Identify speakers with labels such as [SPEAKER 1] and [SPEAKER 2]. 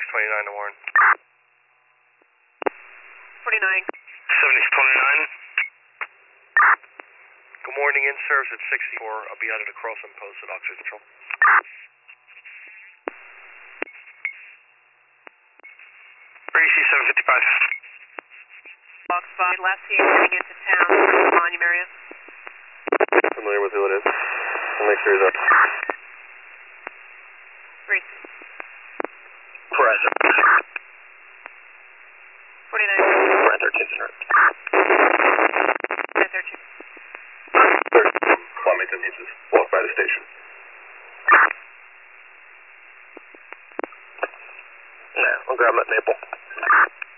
[SPEAKER 1] 29 to Warren.
[SPEAKER 2] 49.
[SPEAKER 1] 7029. Good morning, in service at 64. I'll be out at a crossing post at Oxford Control. RDC 755.
[SPEAKER 2] Box 5, last seen heading into town from the Monument area.
[SPEAKER 1] Familiar with who it is. I'll make sure he's up.
[SPEAKER 2] Reese.
[SPEAKER 1] Present.
[SPEAKER 2] 49.
[SPEAKER 1] Brand 13th and
[SPEAKER 2] 13.
[SPEAKER 1] Wilmington needs to walk by the station. Yeah, I'll grab him at Maple.